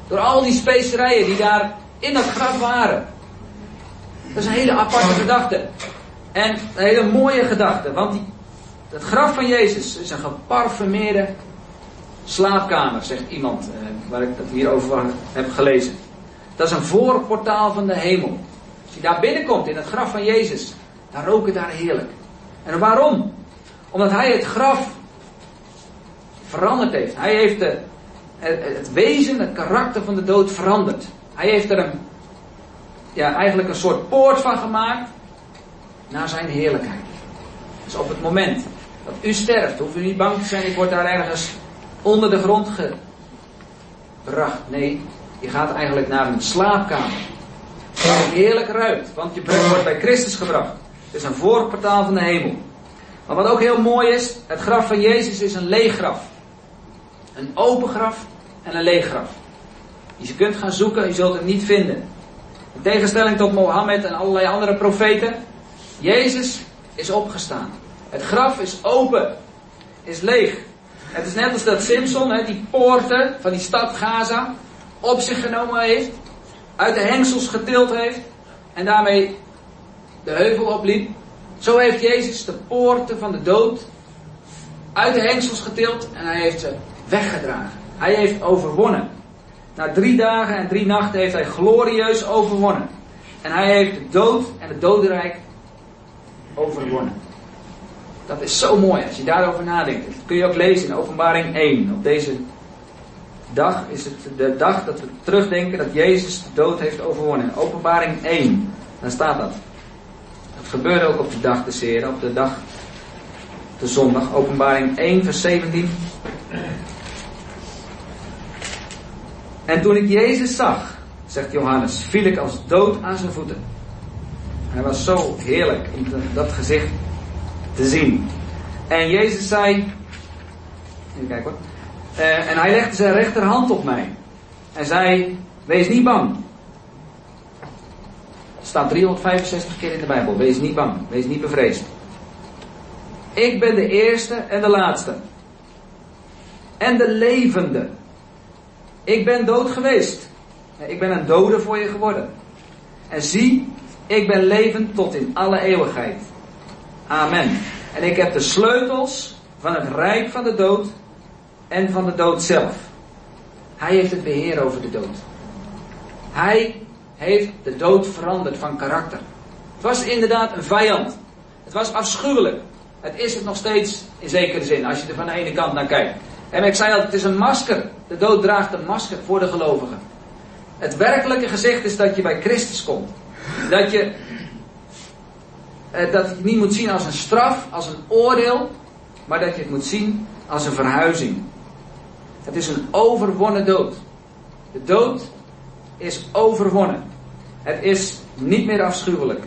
Door al die specerijen die daar in dat graf waren. Dat is een hele aparte gedachte. En een hele mooie gedachte. Want die, het graf van Jezus is een geparfumeerde slaapkamer, zegt iemand. Eh, waar ik het hier over heb gelezen. Dat is een voorportaal van de hemel. Als je daar binnenkomt in het graf van Jezus, dan rook het daar heerlijk. En waarom? Omdat hij het graf veranderd heeft. Hij heeft de, het wezen, het karakter van de dood veranderd. Hij heeft er een, ja, eigenlijk een soort poort van gemaakt naar zijn heerlijkheid. Dus op het moment dat u sterft, hoeft u niet bang te zijn, ik word daar ergens onder de grond gebracht. Nee, je gaat eigenlijk naar een slaapkamer. Waar het heerlijk ruikt, want je wordt bij Christus gebracht. Het is een voorportaal van de hemel. Maar wat ook heel mooi is, het graf van Jezus is een leeg graf. Een open graf en een leeg graf. Dus je kunt gaan zoeken, je zult het niet vinden. In tegenstelling tot Mohammed en allerlei andere profeten. Jezus is opgestaan. Het graf is open. Is leeg. Het is net als dat Simson, hè, die poorten van die stad Gaza op zich genomen heeft. Uit de hengsels getild heeft. En daarmee de heuvel opliep. Zo heeft Jezus de poorten van de dood uit de hengsels getild. En hij heeft ze weggedragen. Hij heeft overwonnen. Na drie dagen en drie nachten heeft hij glorieus overwonnen. En hij heeft de dood en het dodenrijk overwonnen. Dat is zo mooi als je daarover nadenkt. Dat kun je ook lezen in Openbaring één. Op deze dag is het de dag dat we terugdenken dat Jezus de dood heeft overwonnen. Openbaring één. Daar staat dat. Dat gebeurde ook op de dag des Heren, op de dag, de zondag. Openbaring één vers zeventien. En toen ik Jezus zag, zegt Johannes, viel ik als dood aan zijn voeten. Hij was zo heerlijk om dat gezicht te zien. En Jezus zei, even kijken hoor. Uh, en hij legde zijn rechterhand op mij. En zei, wees niet bang. Het staat driehonderdvijfenzestig keer in de Bijbel. Wees niet bang, wees niet bevreesd. Ik ben de eerste en de laatste. En de levende. Ik ben dood geweest. Ik ben een dode voor je geworden. En zie, ik ben levend tot in alle eeuwigheid. Amen. En ik heb de sleutels van het rijk van de dood en van de dood zelf. Hij heeft het beheer over de dood. Hij heeft de dood veranderd van karakter. Het was inderdaad een vijand. Het was afschuwelijk. Het is het nog steeds in zekere zin, als je er van de ene kant naar kijkt. En ik zei al, het is een masker. De dood draagt een masker voor de gelovigen. Het werkelijke gezicht is dat je bij Christus komt. Dat je, eh, dat je het niet moet zien als een straf, als een oordeel, maar dat je het moet zien als een verhuizing. Het is een overwonnen dood. De dood is overwonnen. Het is niet meer afschuwelijk.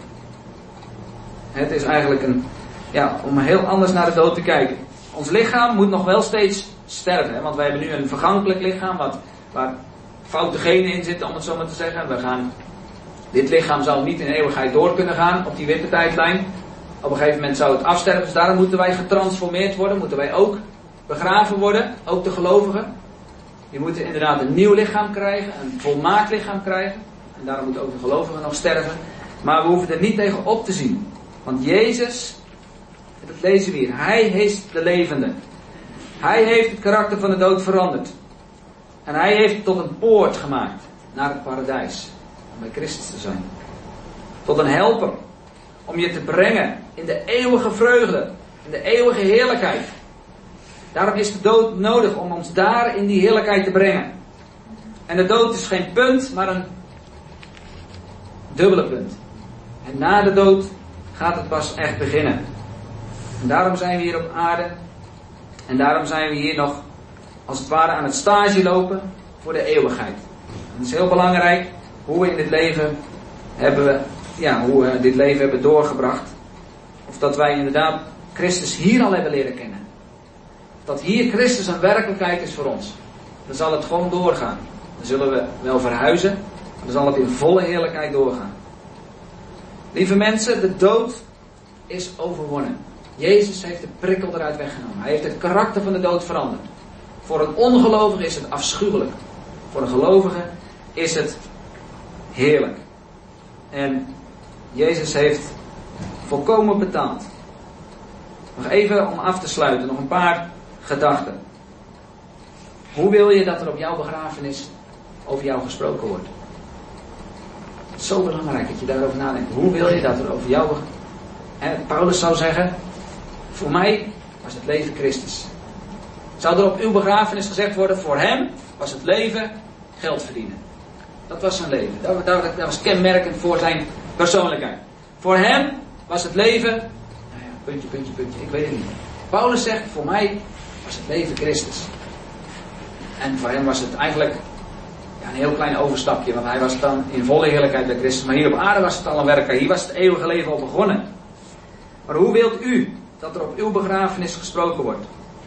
Het is eigenlijk een, ja, om heel anders naar de dood te kijken. Ons lichaam moet nog wel steeds sterven, hè? Want wij hebben nu een vergankelijk lichaam wat, waar foute genen in zitten, om het zo maar te zeggen. We gaan, dit lichaam zal niet in eeuwigheid door kunnen gaan op die witte tijdlijn. Op een gegeven moment zou het afsterven, dus daarom moeten wij getransformeerd worden, moeten wij ook begraven worden, ook de gelovigen. Die moeten inderdaad een nieuw lichaam krijgen, een volmaakt lichaam krijgen. En daarom moeten ook de gelovigen nog sterven. Maar we hoeven er niet tegen op te zien. Want Jezus, dat lezen we hier, Hij is de levende. Hij heeft het karakter van de dood veranderd. En Hij heeft het tot een poort gemaakt naar het paradijs. Om bij Christus te zijn. Tot een helper. Om je te brengen in de eeuwige vreugde. In de eeuwige heerlijkheid. Daarom is de dood nodig om ons daar in die heerlijkheid te brengen. En de dood is geen punt, maar een dubbele punt. En na de dood gaat het pas echt beginnen. En daarom zijn we hier op aarde. En daarom zijn we hier nog als het ware aan het stage lopen voor de eeuwigheid. En het is heel belangrijk hoe we in dit leven hebben, we, ja, hoe we dit leven hebben doorgebracht. Of dat wij inderdaad Christus hier al hebben leren kennen. Dat hier Christus een werkelijkheid is voor ons. Dan zal het gewoon doorgaan. Dan zullen we wel verhuizen, maar dan zal het in volle heerlijkheid doorgaan. Lieve mensen, de dood is overwonnen. Jezus heeft de prikkel eruit weggenomen. Hij heeft het karakter van de dood veranderd. Voor een ongelovige is het afschuwelijk. Voor een gelovige is het heerlijk. En Jezus heeft volkomen betaald. Nog even om af te sluiten, nog een paar gedachten. Hoe wil je dat er op jouw begrafenis over jou gesproken wordt? Het is zo belangrijk dat je daarover nadenkt. Hoe wil je dat er over jou... En Paulus zou zeggen, voor mij was het leven Christus. Zou er op uw begrafenis gezegd worden, voor hem was het leven geld verdienen. Dat was zijn leven. Dat, dat, dat was kenmerkend voor zijn persoonlijkheid. Voor hem was het leven... Nou ja, puntje, puntje, puntje, ik weet het niet. Paulus zegt, voor mij was het leven Christus. En voor hem was het eigenlijk ja, een heel klein overstapje. Want hij was dan in volle heerlijkheid bij Christus. Maar hier op aarde was het al een werker. Hier was het eeuwige leven al begonnen. Maar hoe wilt u dat er op uw begrafenis gesproken wordt?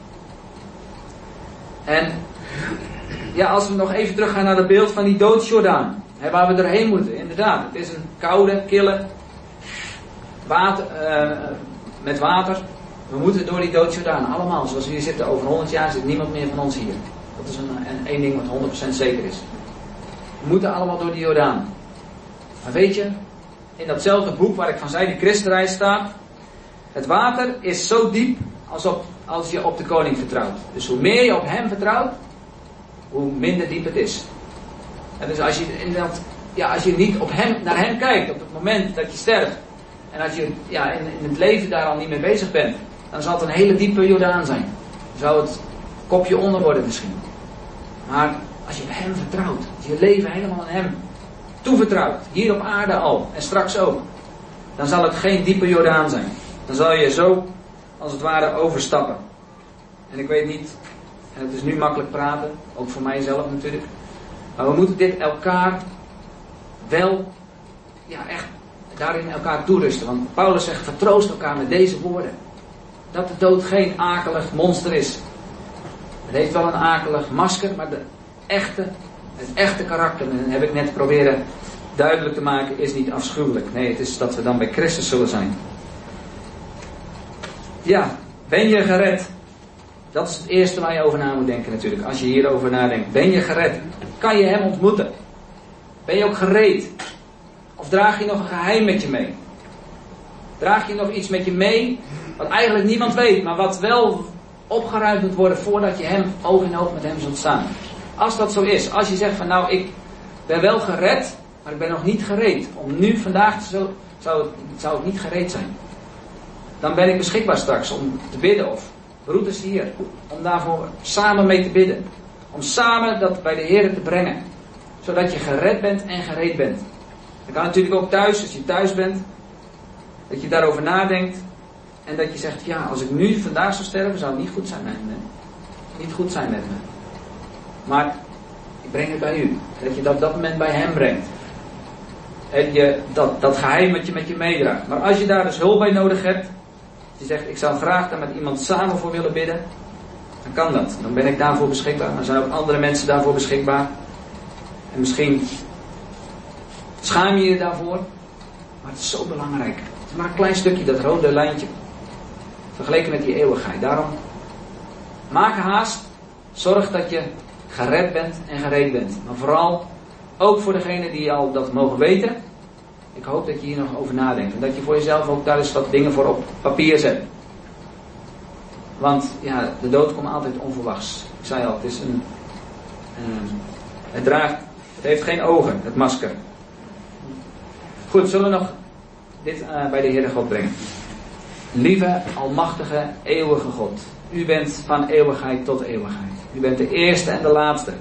En ja, als we nog even teruggaan naar het beeld van die doodsjordaan. Hè, waar we doorheen moeten, inderdaad. Het is een koude, kille water, uh, met water. We moeten door die doodsjordaan. Allemaal, zoals we hier zitten, over honderd jaar zit niemand meer van ons hier. Dat is een, een, één ding wat honderd procent zeker is. We moeten allemaal door die Jordaan. Maar weet je, in datzelfde boek waar ik van zei, die Christenreis staat. Het water is zo diep als, op, als je op de koning vertrouwt. Dus hoe meer je op hem vertrouwt, hoe minder diep het is. En dus als je, inderdaad, ja, als je niet op hem, naar hem kijkt op het moment dat je sterft. En als je ja, in, in het leven daar al niet mee bezig bent. Dan zal het een hele diepe Jordaan zijn. Dan zou het kopje onder worden misschien. Maar als je op hem vertrouwt. Als je je leven helemaal aan hem toevertrouwt. Hier op aarde al. En straks ook. Dan zal het geen diepe Jordaan zijn. Dan zal je zo als het ware overstappen. En ik weet niet. En het is nu makkelijk praten. Ook voor mijzelf natuurlijk. Maar we moeten dit elkaar wel. Ja echt. Daarin elkaar toerusten. Want Paulus zegt vertroost elkaar met deze woorden. Dat de dood geen akelig monster is. Het heeft wel een akelig masker, maar de echte, het echte karakter, en dat heb ik net proberen duidelijk te maken, is niet afschuwelijk. Nee, het is dat we dan bij Christus zullen zijn. Ja, ben je gered? Dat is het eerste waar je over na moet denken natuurlijk. Als je hierover nadenkt. Ben je gered? Kan je hem ontmoeten? Ben je ook gereed? Of draag je nog een geheim met je mee? Draag je nog iets met je mee, wat eigenlijk niemand weet, maar wat wel opgeruimd moet worden voordat je hem oog in oog met hem zult staan. Als dat zo is, als je zegt van nou ik ben wel gered, maar ik ben nog niet gereed. Om nu vandaag te zo, zou, het, zou het niet gereed zijn. Dan ben ik beschikbaar straks om te bidden of route is hier. Om daarvoor samen mee te bidden. Om samen dat bij de Heer te brengen. Zodat je gered bent en gereed bent. Dat kan natuurlijk ook thuis, als je thuis bent. Dat je daarover nadenkt. En dat je zegt, ja, als ik nu vandaag zou sterven, zou het niet goed zijn met me. Niet goed zijn met me. Maar ik breng het bij u. Dat je dat op dat moment bij hem brengt. En je dat, dat geheim wat je met je meedraagt. Maar als je daar dus hulp bij nodig hebt. Je zegt, ik zou graag daar met iemand samen voor willen bidden. Dan kan dat. Dan ben ik daarvoor beschikbaar. Maar er zijn ook andere mensen daarvoor beschikbaar. En misschien schaam je je daarvoor. Maar het is zo belangrijk. Het is maar een klein stukje, dat rode lijntje. Vergeleken met die eeuwigheid. Daarom, maak haast. Zorg dat je gered bent en gereed bent. Maar vooral, ook voor degenen die al dat mogen weten. Ik hoop dat je hier nog over nadenkt. En dat je voor jezelf ook daar eens wat dingen voor op papier zet. Want ja, de dood komt altijd onverwachts. Ik zei al, het is een... een het draagt... Het heeft geen ogen, het masker. Goed, zullen we nog dit uh, bij de Heere God brengen. Lieve, almachtige, eeuwige God. U bent van eeuwigheid tot eeuwigheid. U bent de eerste en de laatste.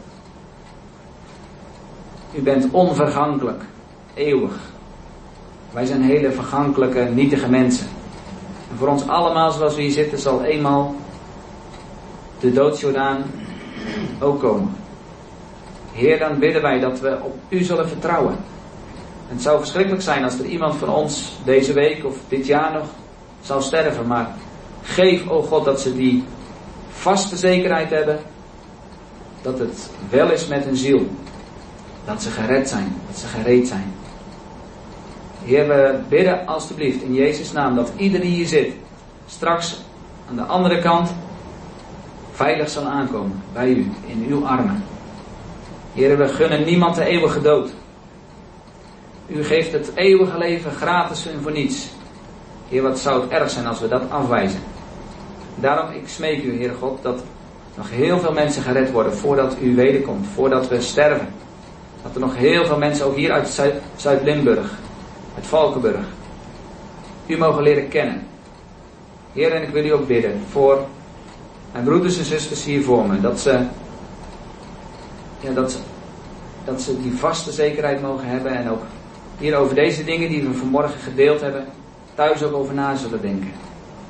U bent onvergankelijk, eeuwig. Wij zijn hele vergankelijke, nietige mensen. En voor ons allemaal, zoals we hier zitten, zal eenmaal de doodsjordaan ook komen. Heer, dan bidden wij dat we op u zullen vertrouwen. En het zou verschrikkelijk zijn als er iemand van ons deze week of dit jaar nog zou sterven. Maar geef, o God, dat ze die vaste zekerheid hebben dat het wel is met hun ziel. Dat ze gered zijn, dat ze gereed zijn. Heer, we bidden alstublieft in Jezus' naam dat ieder die hier zit straks aan de andere kant veilig zal aankomen bij u, in uw armen. Heer, we gunnen niemand de eeuwige dood. U geeft het eeuwige leven gratis en voor niets. Heer, wat zou het erg zijn als we dat afwijzen. Daarom, ik smeek u, Heer God, dat nog heel veel mensen gered worden voordat u wederkomt, voordat we sterven. Dat er nog heel veel mensen, ook hier uit Zuid- Zuid-Limburg, uit Valkenburg, u mogen leren kennen. Heer, en ik wil u ook bidden voor mijn broeders en zusters hier voor me, dat ze, ja, dat ze, dat ze die vaste zekerheid mogen hebben en ook hier over deze dingen die we vanmorgen gedeeld hebben, thuis ook over na zullen denken.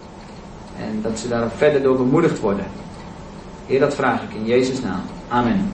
En dat ze daar verder door bemoedigd worden. Heer, dat vraag ik in Jezus' naam. Amen.